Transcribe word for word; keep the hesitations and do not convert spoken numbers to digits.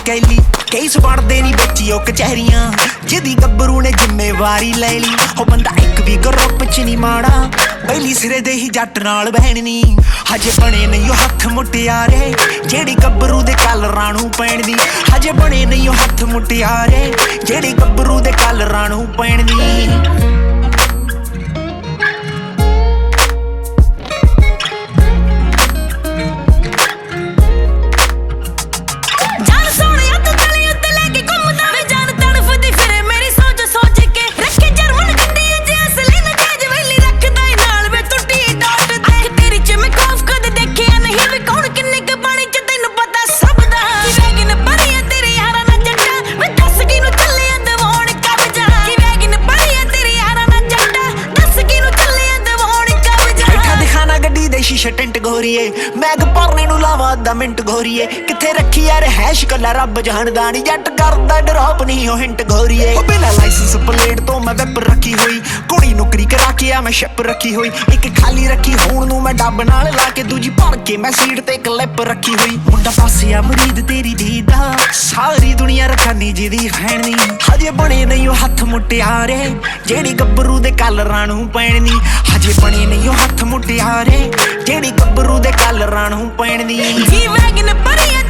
कैली case बनते नहीं बच्ची ओ कचहरियां जिदी गब्बरू ने जिम्मेवारी ले ली ओ बंदा एक भी ग्रुप च नहीं माड़ा पहली सिरे दे ही जट नाल बहननी हजे बने नहीं ओ हथ मुटियारे जेड़ी गब्बरू दे कल राणू पैण दी हजे बने नहीं ओ हथ मुटियारे जेड़ी गब्बरू दे कल राणू पैण दी शीशे टेंट घोरीए मैग भरने नूं लावा अद्धा मिंट घोरीए किथे रखी यार हैश कला रब जानदा नी जट करदा ड्रॉप नहीं हो हिंट घोरीए ओ बिना लाइसेंस प्लेट तो मैं विप रखी हुई कुड़ी नौकरी करा के आ मैं शिप रखी हुई एक खाली रखी होण नूं मैं डब नाल ला के दूजी भर के मैं सीट ते क्लिप रखी हुई मुंडा पासे आ मुरीद तेरी दीदा सारी दुनिया रखानी जिदी फैणनी हजे बने नहीं ओ हथ मुटियारे जेड़ी गब्बरू दे कल राणू पैणनी हजे बने नहीं ओ हथ मुटियारे जेड़ी गब्बरू दे कल राणू पैण दी जी वैगन भरी